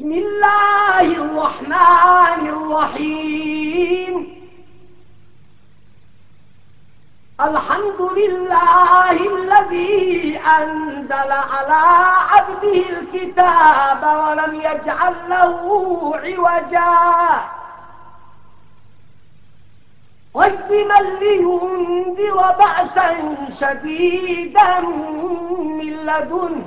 بسم الله الرحمن الرحيم. الحمد لله الذي أنزل على عبده الكتاب ولم يجعل له عوجا قيما لينذر بأسا شديدا من لدنه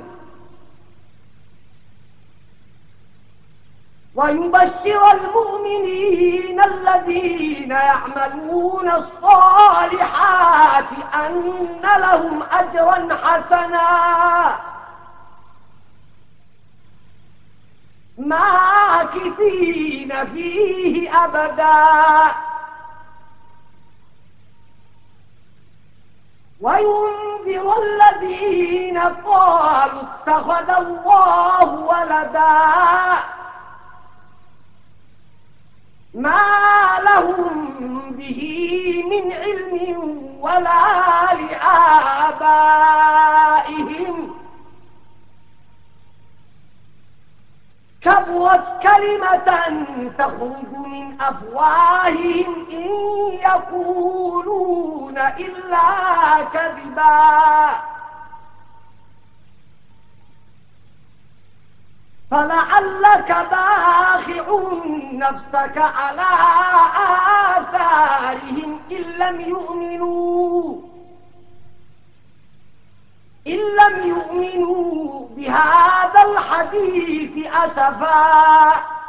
ويبشر المؤمنين الذين يعملون الصالحات أن لهم أجرا حسنا ماكثين فيه أبدا وينذر الذين قالوا اتخذ الله ولدا ما لهم به من علم ولا لآبائهم كبرت كلمة تخرج من أفواههم إن يقولون إلا كذبا فلعلك باخع نفسك على آثارهم إن لم يؤمنوا بهذا الحديث أسفا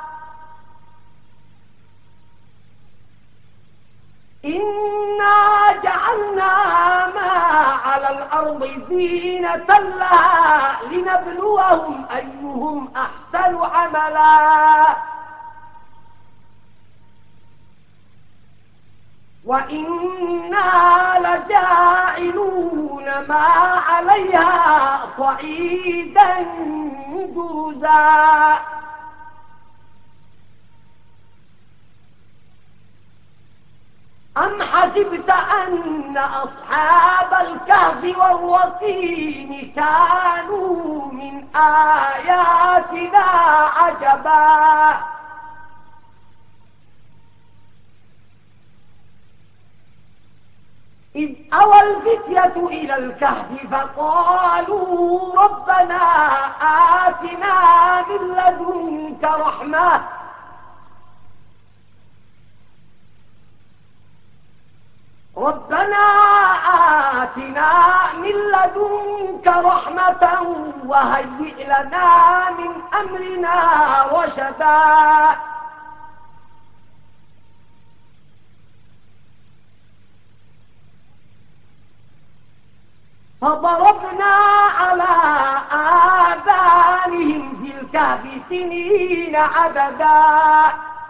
إنا جعلنا ما على الأرض زينة لها لنبلوهم أيهم أحسن عملا وإنا لجاعلون ما عليها صعيدا جرزا أم حسبت أن أصحاب الكهف والرقيم كانوا من آياتنا عجبا إذ أوى الفتية إلى الكهف فقالوا ربنا آتنا من لدنك رحمة وهيئ لنا من أمرنا رشدا فضربنا على آذانهم في الكهف سنين عددا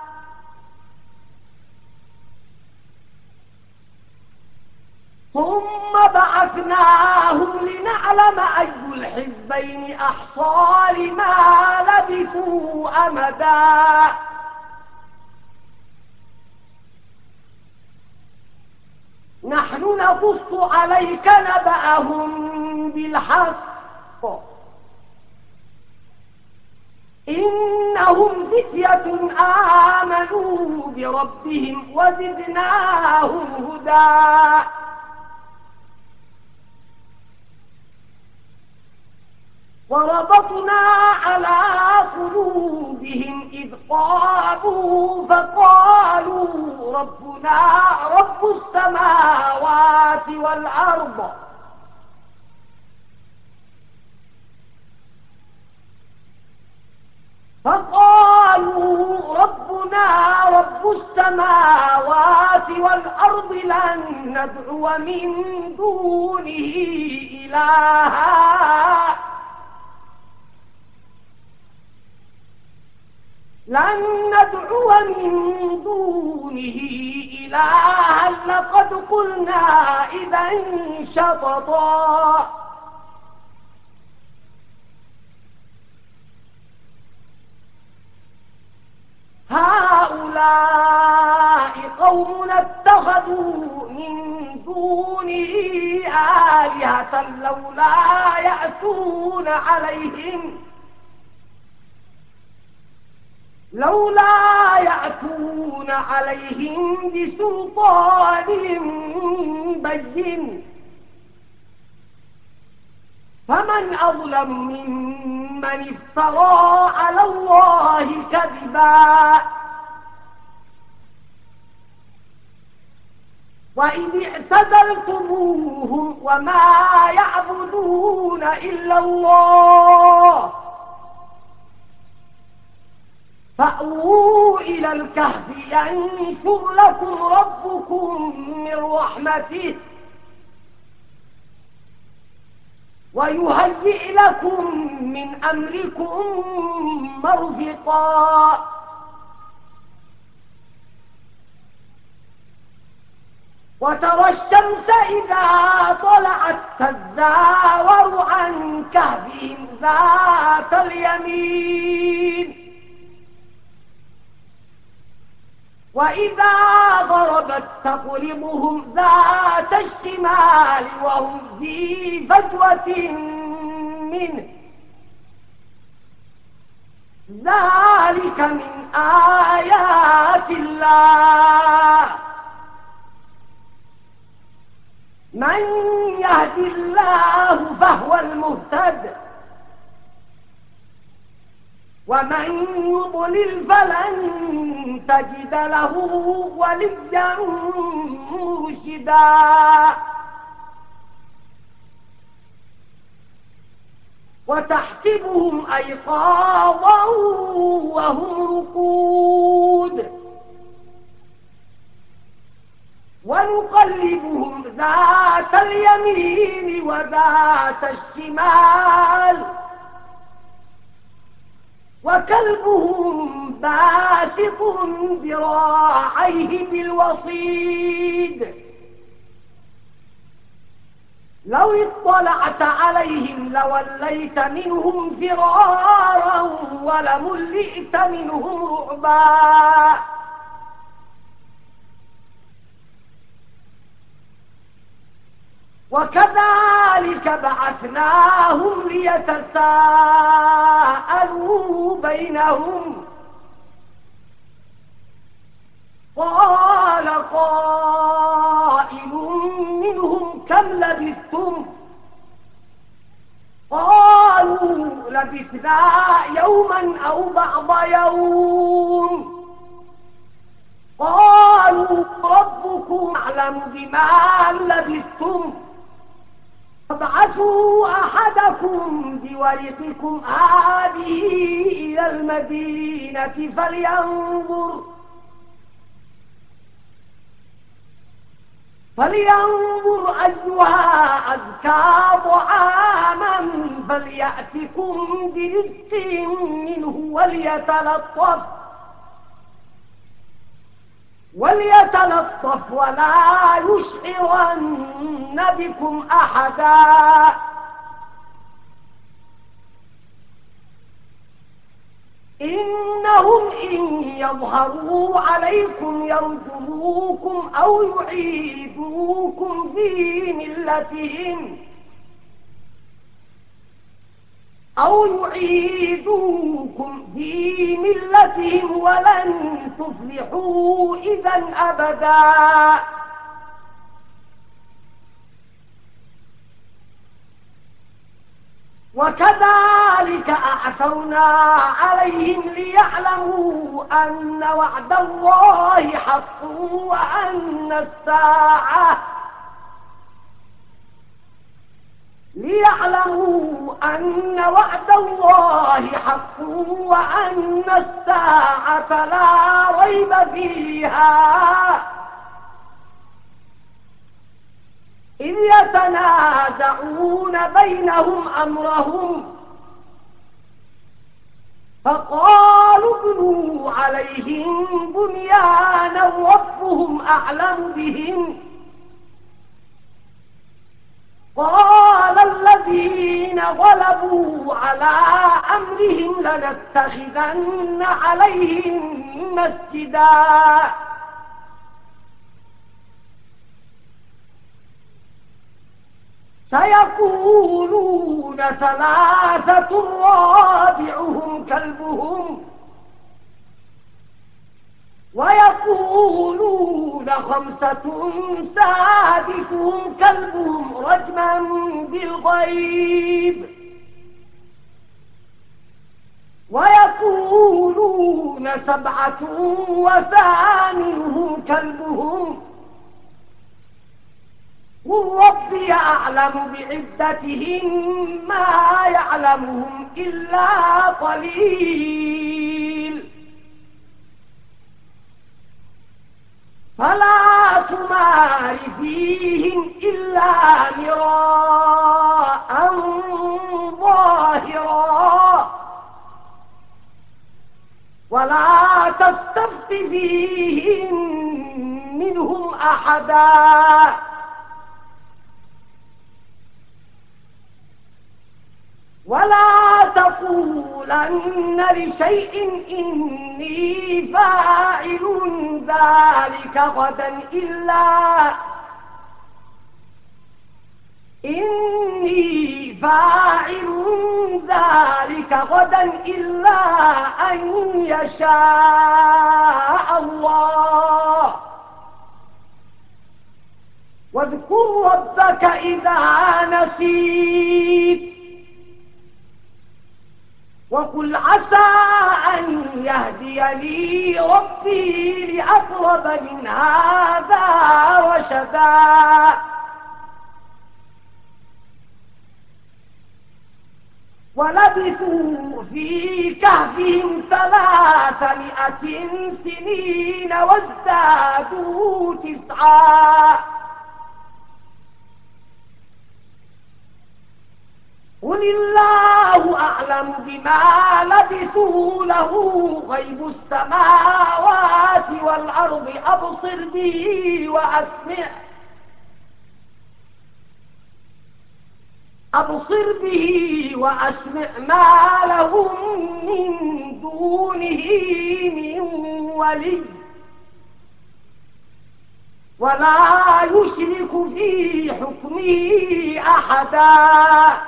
ثم بعثناهم لنعلم أي الحزبين أحصى لما لبثوا أمدا نحن نقص عليك نبأهم بالحق إنهم فتية آمنوا بربهم وزدناهم هدى وربطنا على قلوبهم إذ قاموا فقالوا ربنا رب السماوات والأرض لن ندعو من دونه إلها لقد قلنا إذا شططا هؤلاء قوم اتخذوا من دونه آلهة لولا يأتون عليهم لولا يأتون عليهم بسلطان بين فمن أظلم ممن افترى على الله كذبا وإذ اعتزلتموهم وما يعبدون إلا الله فأووا إلى الكهف ينشر لكم ربكم من رحمته ويهيئ لكم من أمركم مرفقا وترى الشمس إذا طلعت تزاور عن كهفهم ذات اليمين وإذا غربت تقرضهم ذات الشمال وهم في فجوة منه ذلك من آيات الله من يهد الله فهو المهتد ومن يضلل فلن تجد له وليا مرشدا وتحسبهم أيقاظا وهم رقود ونقلبهم ذات اليمين وذات الشمال وكلبهم باسط ذراعيه بالوصيد لو اطلعت عليهم لوليت منهم فرارا ولملئت منهم رعبا وكذلك بعثناهم ليتساءلوا بينهم قال قائل منهم كم لبثتم قالوا لبثنا يوما أو بعض يوم قالوا ربكم أعلم بما لبثتم فابعثوا أحدكم بورقكم هذه إلى المدينة فلينظر أيها أزكى طعاما فليأتكم برزق منه وليتلطف ولا يشعرن بكم أحدا إنهم إن يظهروا عليكم يرجموكم أو يعيدوكم في ملتهم ولن تفلحوا إذا أبدا وكذلك أعثرنا عليهم ليعلموا أن وعد الله حق وأن الساعة لا ريب فيها إذ يتنازعون بينهم أمرهم فقالوا ابنوا عليهم بنيانا ربهم أعلم بهم قال الذين غلبوا على أمرهم لنتخذن عليهم مسجدا سيقولون ثلاثة رابعهم كلبهم ويقولون خمسة سادسهم كلبهم رجما بالغيب ويقولون سبعة وثامنهم كلبهم قل ربي أعلم بعدتهم ما يعلمهم إلا قليل فلا تمار فيهم إلا مراء ظاهرا ولا تستفت فيهم منهم أحدا ولا تقولن لشيء إني فاعل ذلك غدا إلا أن يشاء الله واذكر ربك إذا نسيت وقل عسى أن يهديني ربي لأقرب من هذا رشدا ولبثوا في كهفهم 300 سنين وازدادوا 9 قل الله أعلم بما لبثوا له غيب السماوات والأرض أبصر به وأسمع ما لهم من دونه من ولي ولا يشرك في حكمه أحدا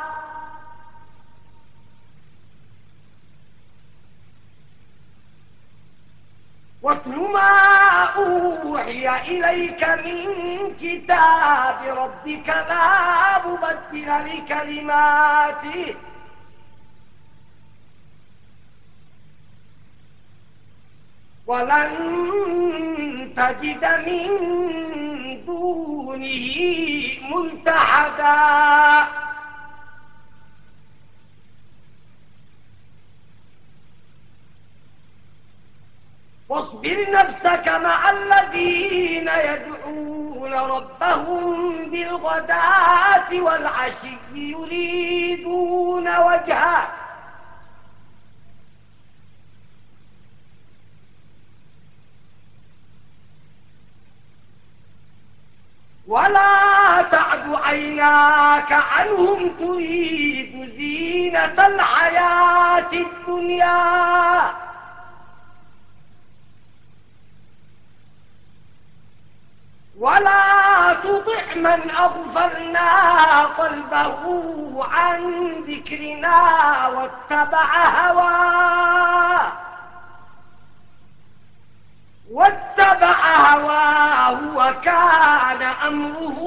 واتل ما أوحي إليك من كتاب ربك لا مبدل لكلماته ولن تجد من دونه ملتحدا واصبر نفسك مع الذين يدعون ربهم بالغداة والعشي يريدون وجهه ولا تعد عيناك عنهم تريد زينة الحياة الدنيا ولا تطع من أغفلنا قلبه عن ذكرنا واتبع هواه وكان أمره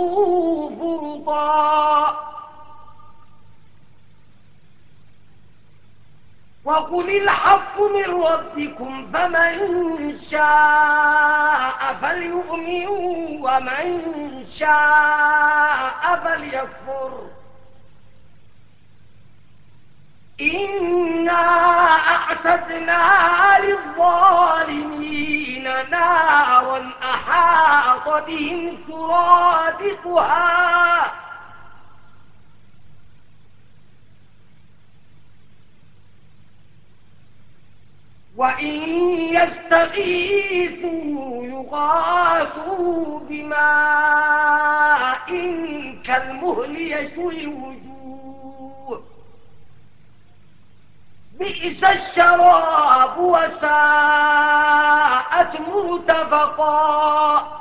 فرطا وقل الحق من ربكم فمن شاء فليؤمن ومن شاء فليكفر إنا أعتدنا للظالمين نارا أحاط بهم سرادقها وإن يستغيثوا يغاثوا بماء كالمهل يشوي الوجوه بئس الشراب وساءت مرتفقا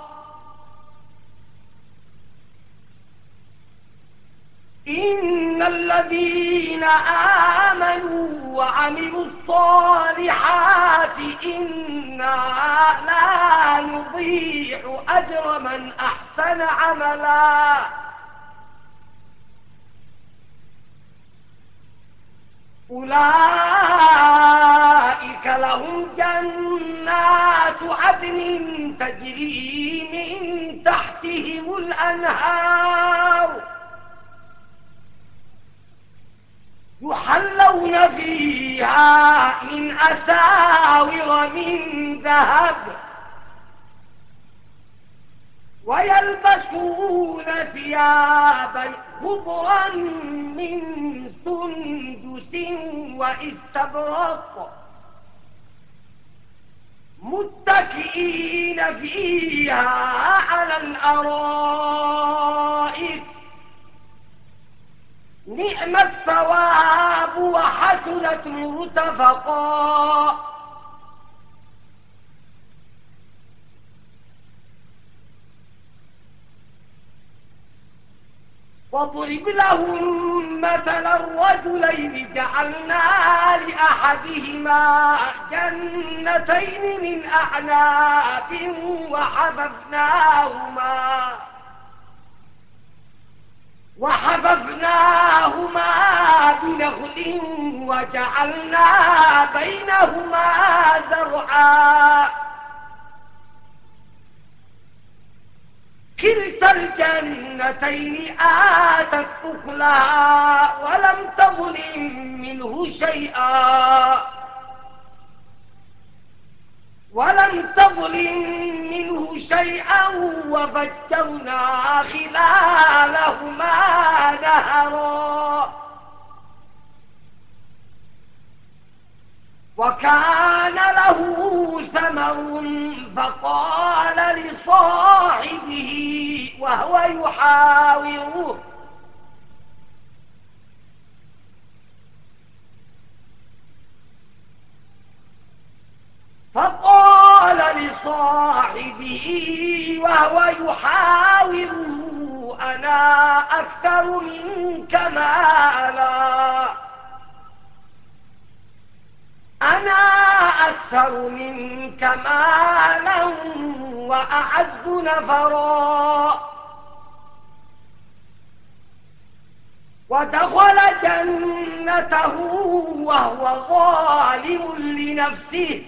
إن الذين آمنوا وعملوا الصالحات إن لا نضيع أجر من أحسن عملا. أولئك لهم جنات عدن تجري من تحتهم الأنهار يحلون فيها من أساور من ذهب ويلبسون ثيابا خضرا من سندس واستبرق متكئين فيها على الأرائك نعم الثواب وحسنت مرتفقا. واضرب لهم مثل الرجلين جعلنا لأحدهما جنتين من أعناب وحففناهما بنخل وجعلنا بينهما زرعا كلتا الجنتين آتت أكلها ولم تظلم منه شيئا وفجرنا خلالهما نهرا وكان له ثمر فقال لصاحبه وهو يحاوره أنا أكثر منك مالا وأعز نفرا ودخل جنته وهو ظالم لنفسه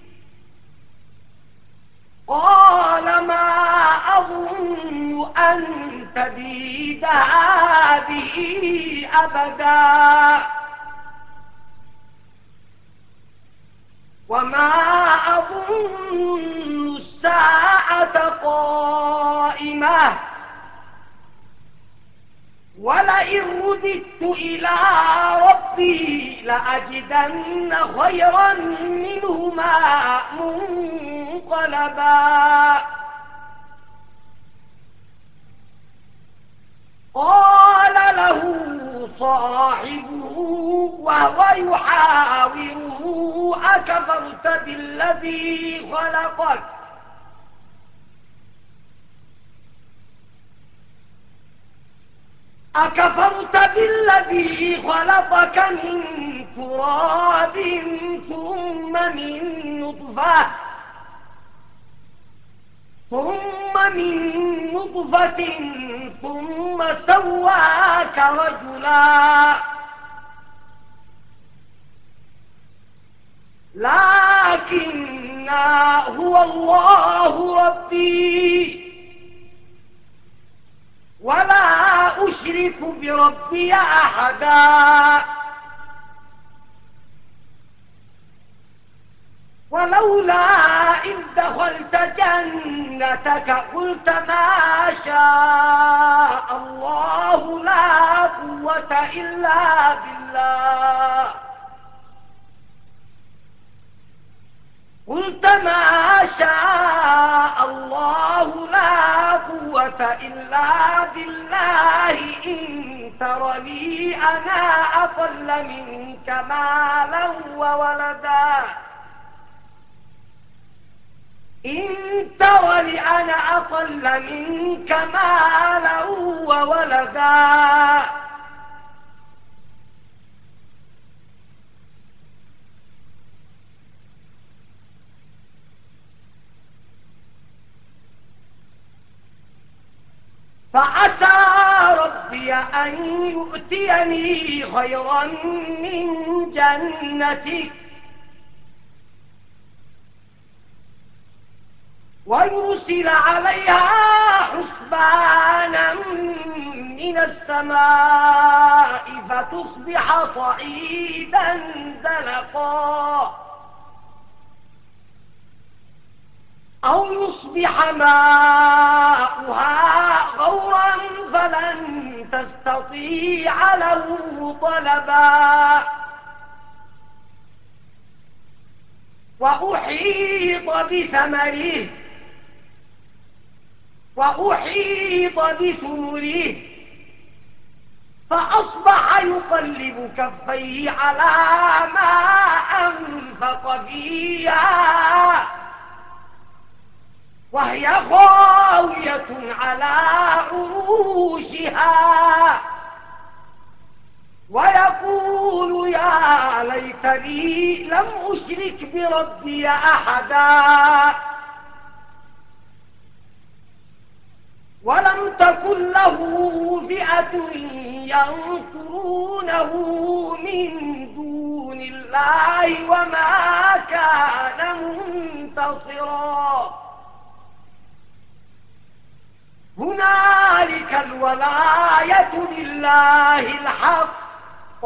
قال ما أظن أن تبيد هذه أبدا وما أظن الساعة قائمة ولئن رددت إلى ربي لأجدن خيرا منهما منقلبا قال له صاحبه وهو يحاوره أكفرت بالذي خلقك من تراب ثم من نطفة ثم سواك رجلا لكن هو الله ربي ولا أشرك بربي أحدا ولولا إذ دخلت جنتك قلت ما شاء الله لا قوة إلا بالله إن ترني أنا أقل منك مالا وولدا فعسى ربي أن يؤتيني خيرا من جنتك ويرسل عليها حسبانا من السماء فتصبح صعيدا زلقا أو يصبح ماؤها غورا فلن تستطيع له طلبا وأحيط بثمره فأصبح يقلب كفيه على ما أنفق فيها وهي خاوية على عروشها ويقول يا ليتني لم أشرك بربي أحدا ولم تكن له فئة ينصرونه من دون الله وما كان منتصرا هنالك الولاية لله الحق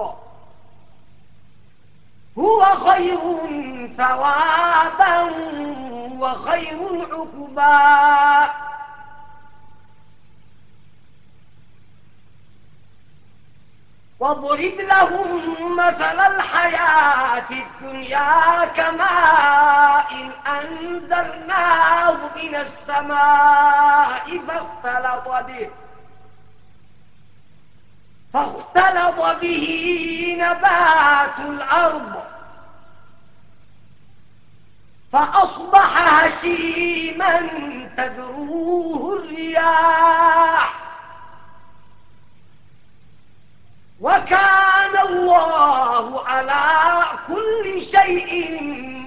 هو خير ثوابا وخير عقبا واضرب لهم مثل الحياة الدنيا كماء أنزلناه من السماء فاختلط به نبات الأرض فأصبح هشيما تذروه الرياح وكان الله على كل شيء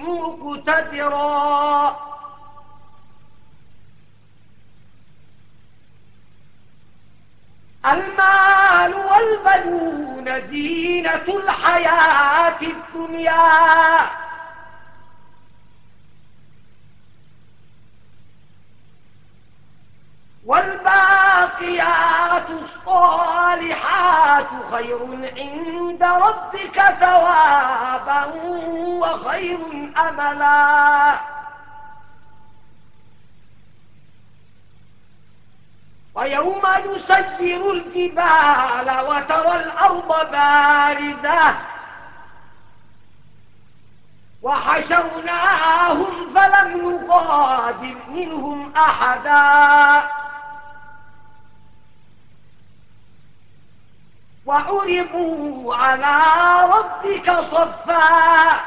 مقتدرا المال والبنون زينة الحياة الدنيا والباقيات الصالحات خير عند ربك ثوابا وخير أملا ويوم نسير الجبال وترى الأرض بارزة وحشرناهم فلم نغادر منهم أحدا وعرضوا على ربك صفا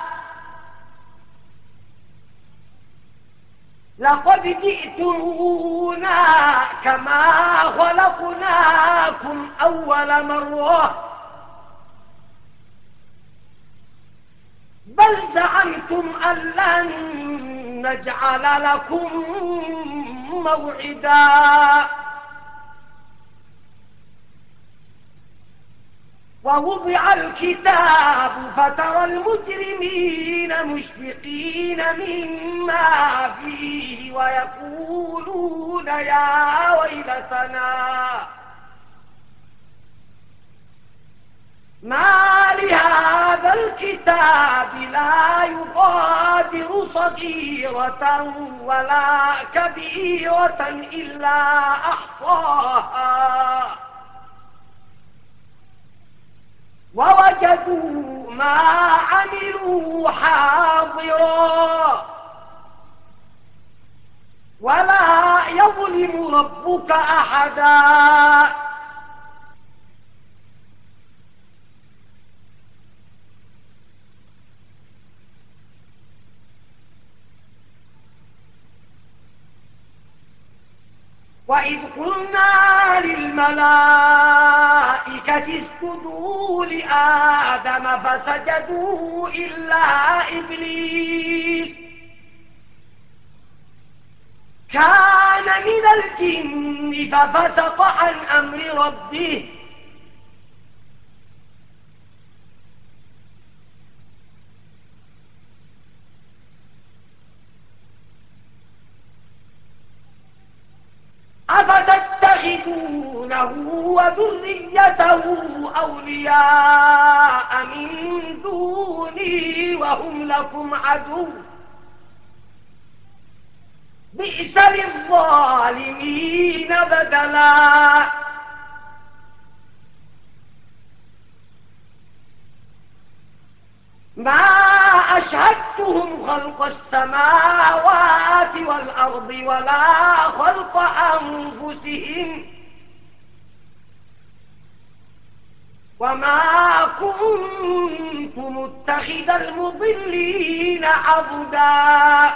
لقد جئتمونا كما خلقناكم أول مرة بل زعمتم أن لن نجعل لكم موعدا ووضع الكتاب فترى المجرمين مشفقين مما فيه ويقولون يا ويلتنا ما لهذا الكتاب لا يغادر صغيرة ولا كبيرة إلا أحصاها ووجدوا ما عملوا حاضرا ولا يظلم ربك أحدا وإذ قلنا للملائكة اسجدوا لآدم فسجدوا إلا إبليس كان من الجن ففسق عن أمر ربه أفتتخذونه وذريته أولياء من دوني وهم لكم عدو بئس للظالمين بدلا ما أشهدتهم خلق السماوات والأرض ولا خلق أنفسهم وما كنت متخذ المضلين عضدا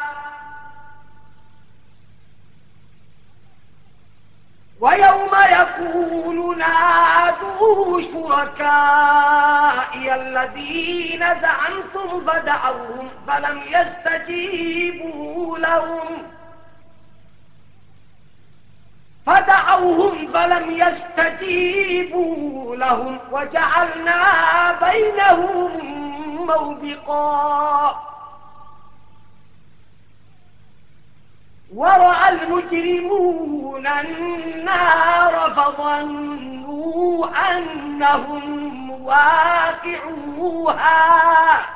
ويوم يقول نادوا شركائي الذين زعمتم فدعوهم فلم يستجيبوا لهم وجعلنا بينهم موبقا ورأى المجرمون النار فظنوا أنهم واقعوها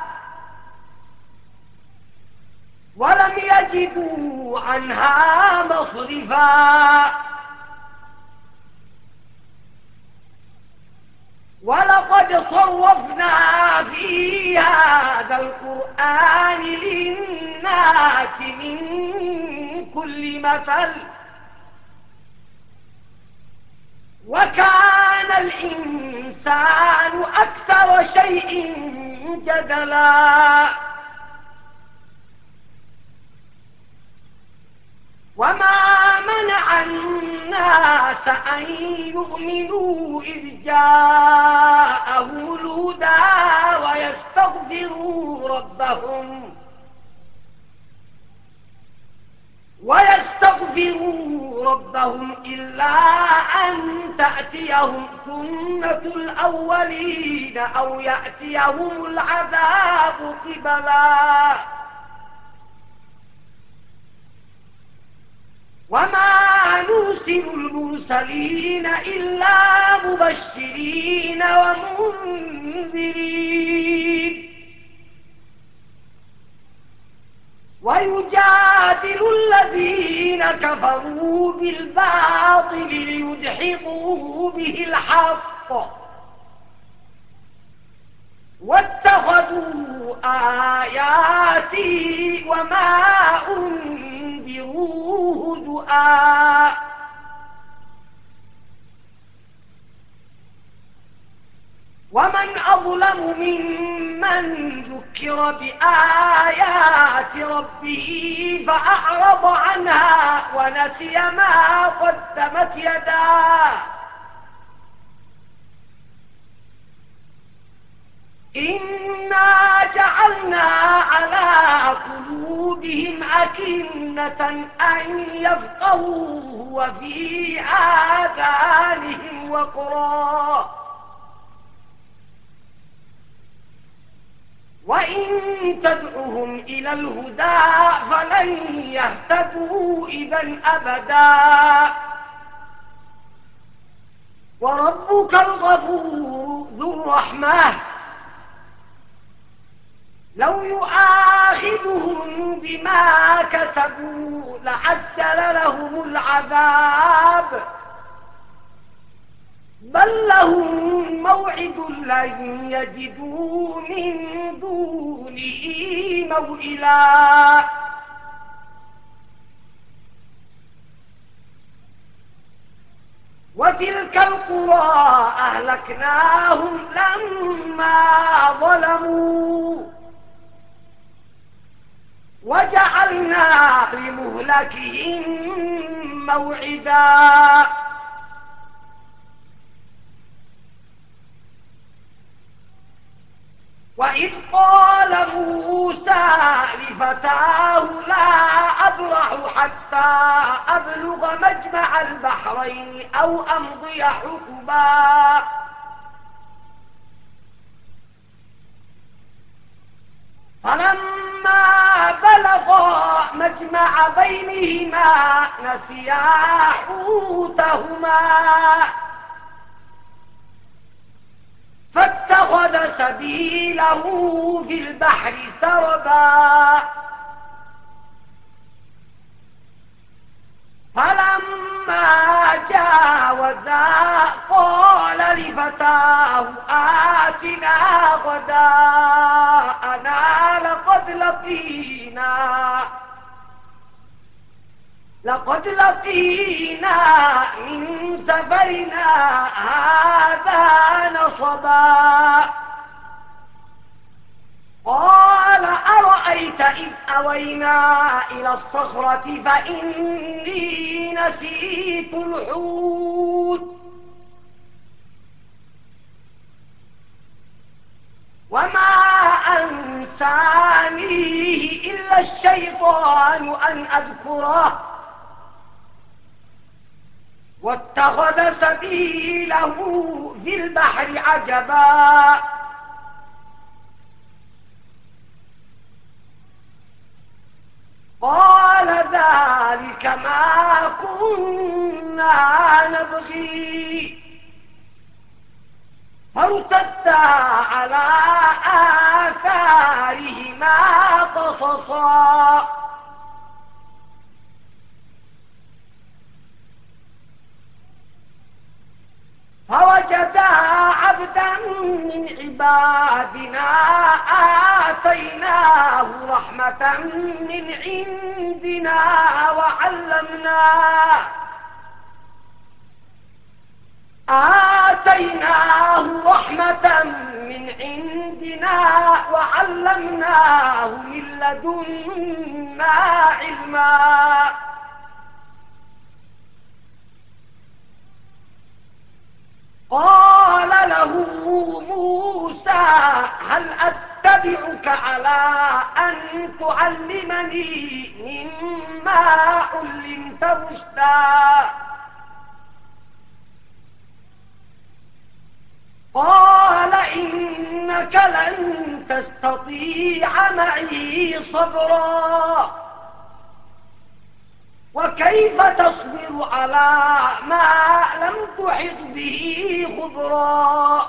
ولم يجدوا عنها مصرفا ولقد صرفنا في هذا القرآن للناس من كل مثل وكان الإنسان أكثر شيء جدلا وما منع الناس أن يؤمنوا إذ جاءهم الهدى ويستغفروا ربهم إلا أن تأتيهم سنة الأولين أو يأتيهم العذاب قبلا وما نرسل المرسلين إلا مبشرين ومنذرين ويجادل الذين كفروا بالباطل ليدحضوا به الحق واتخذوا آياتي وما أنذروا هزؤا ومن أظلم ممن ذكر بآيات ربه فأعرض عنها ونسي ما قدمت يداه إنا جعلنا على قلوبهم أكنة أن يفقهوه وفي آذانهم وقرا وإن تدعهم إلى الهدى فلن يهتدوا إذا أبدا وربك الغفور ذو الرحمة لو يؤاخذهم بما كسبوا لعجل لهم العذاب بل لهم موعد لن يجدوا من دونه موئلا وتلك القرى أهلكناهم لما ظلموا وجعلنا لمهلكهم موعدا وإذ قال موسى لفتاه لا أبرح حتى أبلغ مجمع البحرين أو أمضي حقبا فلما بلغا مجمع بينهما نسيا حوتهما فاتخذ سبيله في البحر سربا فلما جاوزا قال لفتاه آتنا غداءنا لقد لقينا من سفرنا هذا نصبا قال أرأيت إذ أوينا إلى الصخرة فإني نسيت الحوت وما أنسانيه إلا الشيطان أن أذكره واتخذ سبيله في البحر عجبا قال ذلك ما كنا نبغي فارتدا على آثارهما قصصا فوجدا عبدا من عبادنا آتيناه رحمة من عندنا وعلمناه من لدنا علما قال له موسى هل أتبعك على أن تعلمني مما علمت رشدا قال إنك لن تستطيع معي صبرا وكيف تصبر على ما لم تحط به خبرا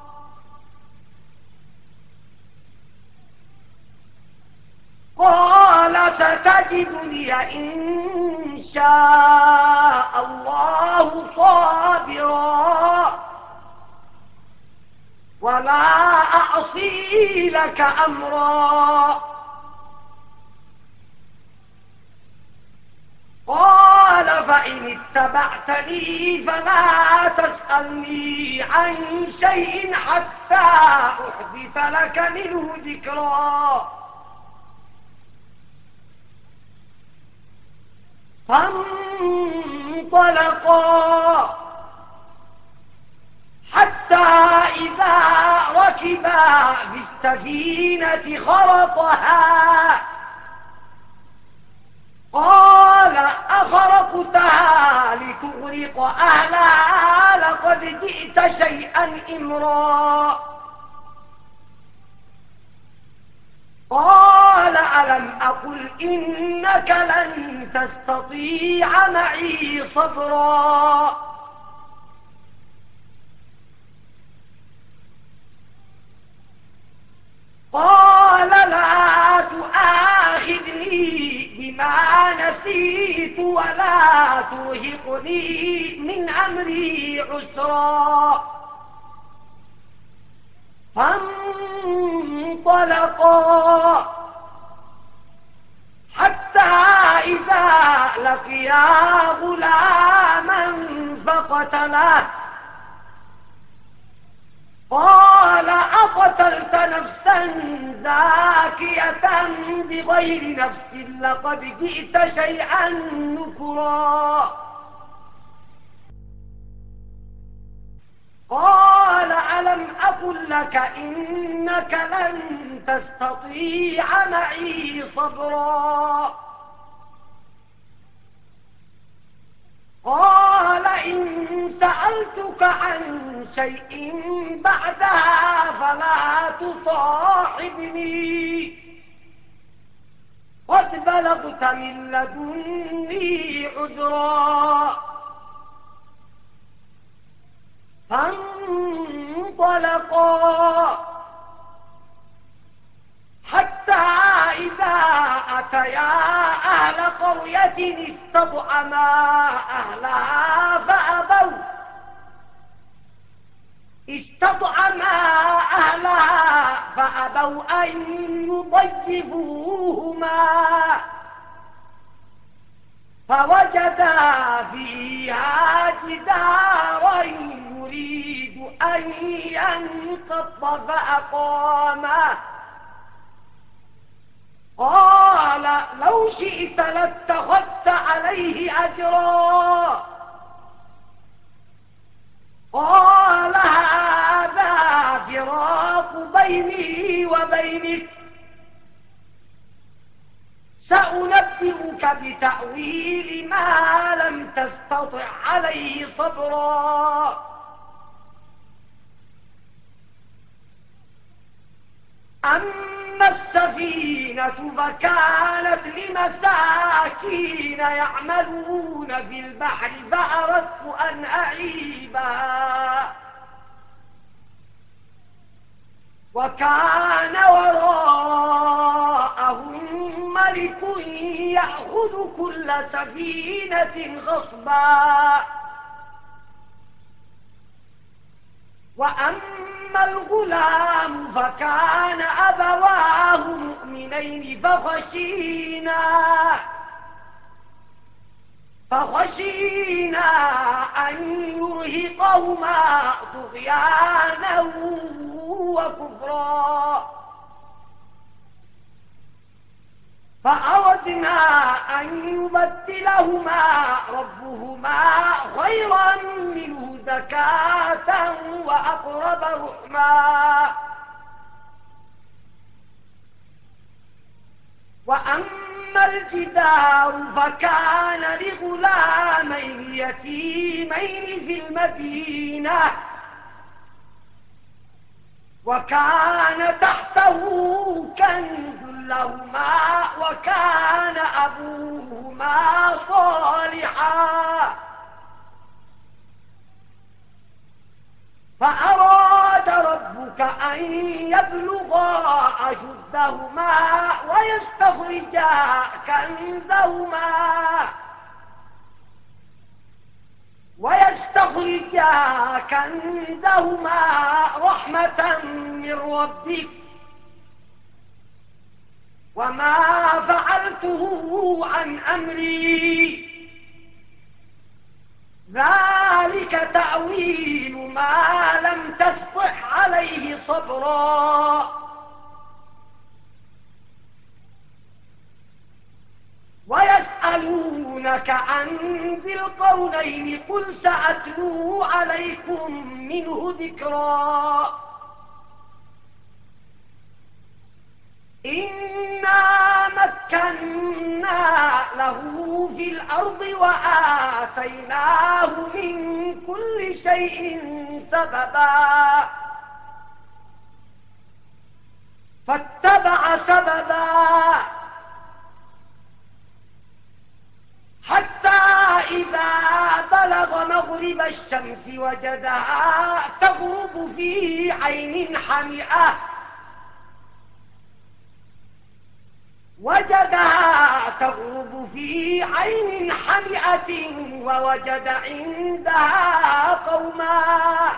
قال ستجدني إن شاء الله صابرا ولا أعصي لك أمرا قال فإن اتبعتني فلا تسألني عن شيء حتى أحدث لك منه ذكرا فانطلقا حتى إذا ركبا بالسفينة خرقها قال أخرقتها لتغرق أهلها لقد جئت شيئا إمرا قال ألم أقل إنك لن تستطيع معي صبرا قال لا تؤاخذني بما نسيت ولا ترهقني من أمري عسرا فانطلقا حتى إذا لقيا غلاما فقتله قال أقتلت نفسا زاكية بغير نفس لقد جئت شيئا نكرا قال ألم أقل لك إنك لن تستطيع معي صبرا قال إن سألتك عن شيء بعدها فلا تصاحبني قد بلغت من لدني عذرا فانطلقا حتى إذا أتيا أهل قرية استطعما أهلها فأبوا أن يضيفوهما فوجدا فيها جدارا يريد أن ينقض فأقامه قال لو شئت لاتخذت عليه أجرا قال هذا فراق بيني وبينك سأنبئك بتأويل ما لم تستطع عليه صبرا أما السفينة فكانت لمساكين يعملون في البحر فأردت أن أعيبها وكان وراءهم ملك يأخذ كل سفينة غصبا وأما الغلام فكان أبواه مؤمنين فخشينا أن يرهقهما طغيانا وكفرا فأردنا أن يبدلهما ربهما خيرا منه زكاة وأقرب رحما وأما الجدار فكان لغلامين يتيمين في المدينة وكان تحته كنز لهما وكان أبوهما صالحا فأراد ربك أن يبلغا أشدهما ويستخرجا كنزهما رحمة من ربك وما فعلته عن أمري ذلك تأويل ما لم تسطع عليه صبرا ويسألونك عن ذي القرنين قل سأتلو عليكم منه ذكرا إنا مكنا له في الأرض وآتيناه من كل شيء سببا فاتبع سببا حتى إذا بلغ مغرب الشمس وجدها تغرب في عين حمئة ووجد عندها قوما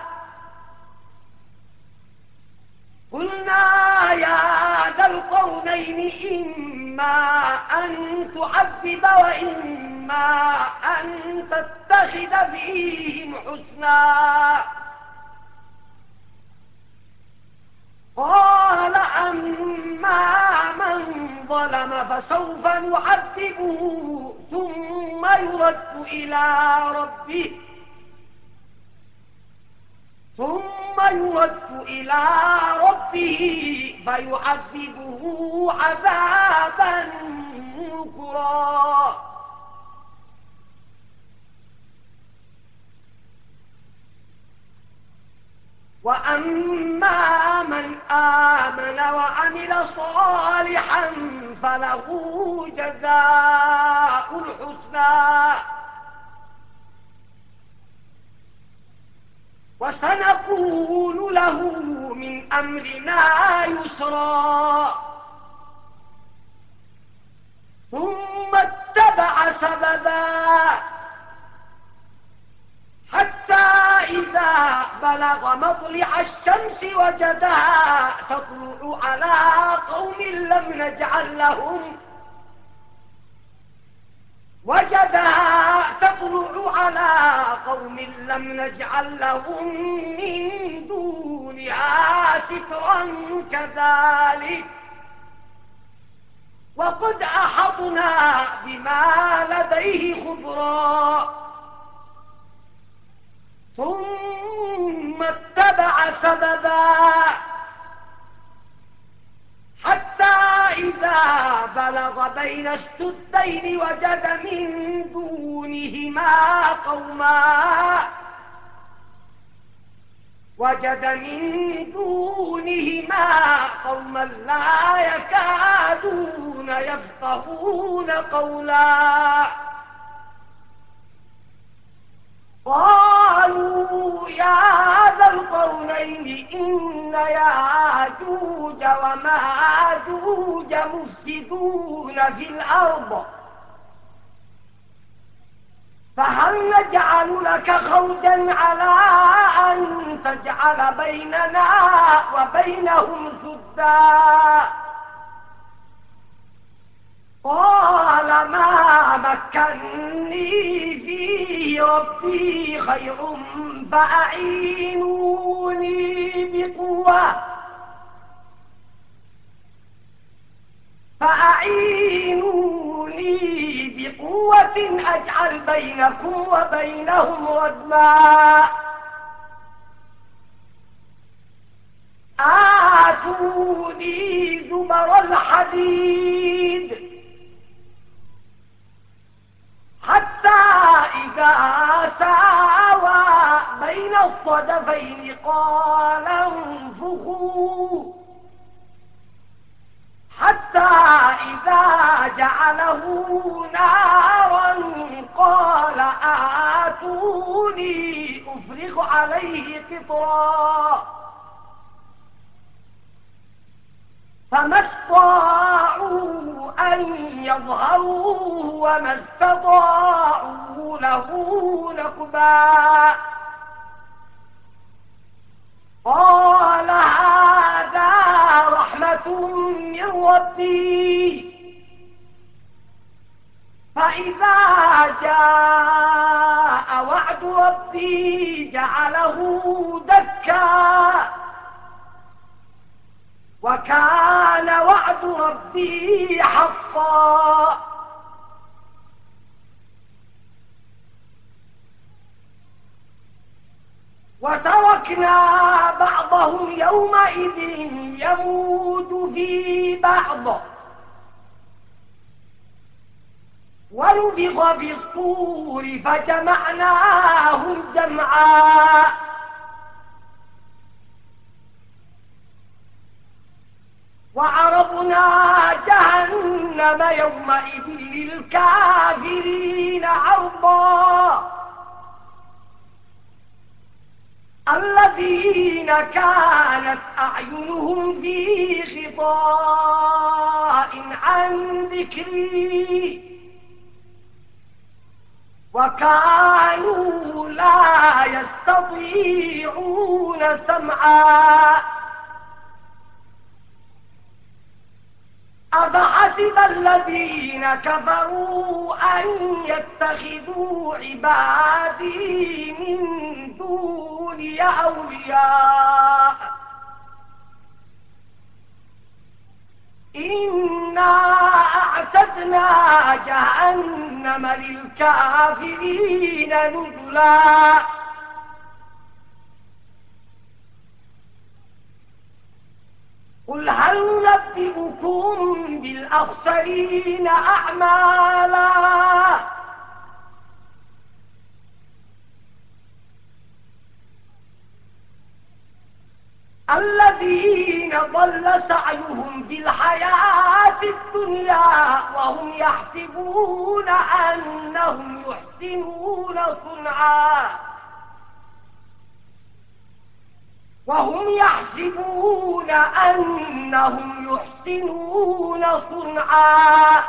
قلنا يا ذا القرنين إما أن تعذب وإما أن تتخذ فيهم حسنا قال أما من ظلم فسوف نعذبه ثم يرد إلى ربه ثم يرد إلى ربه فيعذبه عذابا نكرا. وأما من آمن وعمل صالحا فله جزاء الحسنى وسنقول له من أمرنا يسرا. ثم اتبع سببا حتى إذا بلغ مطلع الشمس وجدها تطلع على قوم لم نجعل لهم من دونها سترا كذلك وقد أحطنا بما لديه خبرا. ثم اتبع سببا حتى إذا بلغ بين السدين وجد من دونهما قوما لا يكادون يفقهون قولا. قالوا يا ذا القرنين إن ياجوج وماجوج مفسدون في الأرض فهل نجعل لك خرجا على أن تجعل بيننا وبينهم سدا؟ قال ما مكني فيه ربي خير فأعينوني بقوة أجعل بينكم وبينهم ردما. آتوني زبر الحديد حتى إذا ساوى بين الصدفين قال انفخوا حتى إذا جعله نارا قال آتوني أفرغ عليه قطرا فما استطاعوا أن يظهروه وما استطاعوا له نقبا. قال هذا رحمة من ربي فإذا جاء وعد ربي جعله دكا وكان وعد ربي حقا. وتركنا بعضهم يومئذ يموت في بعض ونفخ في الصور فجمعناهم جمعا. وعرضنا جهنم يومئذ للكافرين عرضا الذين كانت أعينهم في غطاء عن ذكري وكانوا لا يستطيعون سمعا. أفحسب الذين كفروا أن يتخذوا عبادي من دوني أولياء إنا أعتدنا جهنم للكافرين نزلا. قل هل ننبئكم بالأخسرين أعمالا الذين ضل سعيهم في الحياة الدنيا وهم يحسبون أنهم يحسنون صنعا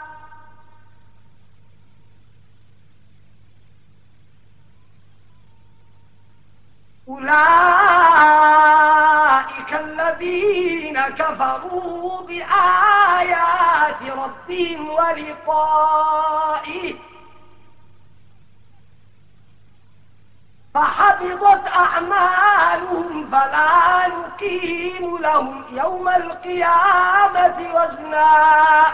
أولئك الذين كفروا بآيات ربهم ولقائه فحبطت أعمالهم فلا نقيم لهم يوم القيامة وزنا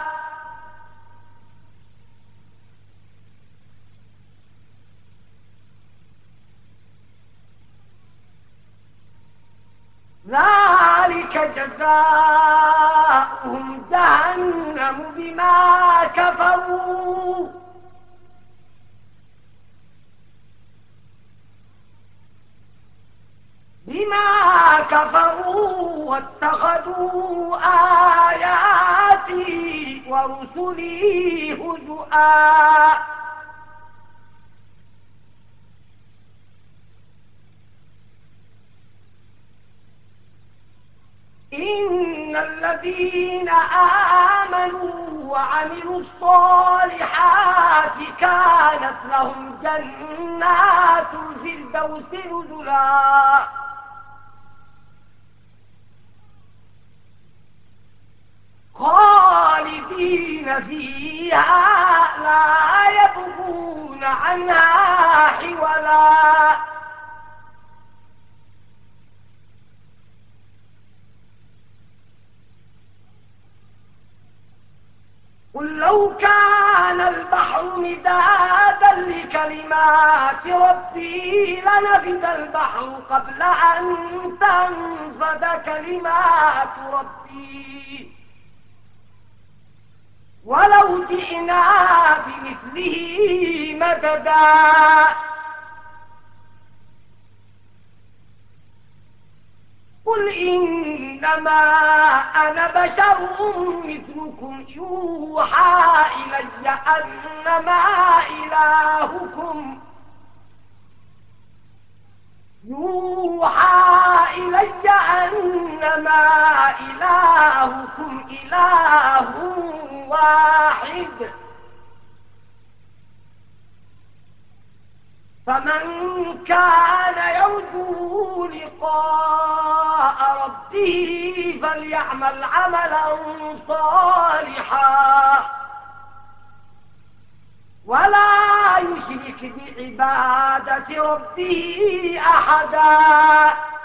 ذلك جزاؤهم جهنم بما كفروا واتخذوا آياتي ورسلي هزؤا إن الذين آمنوا وعملوا الصالحات كانت لهم جنات الفردوس نزلا خالدين فيها لا يبغون عنها حولا قل لو كان البحر مدادا لكلمات ربي لنفد البحر قبل أن تنفد كلمات ربي ولو جئنا بمثله مددا قل إنما أنا بشر مثلكم يوحى إلي أنما إلهكم إله واحد فمن كان يرجو لقاء ربه فليعمل عملا صالحا ولا يشرك بعبادة ربه أحدا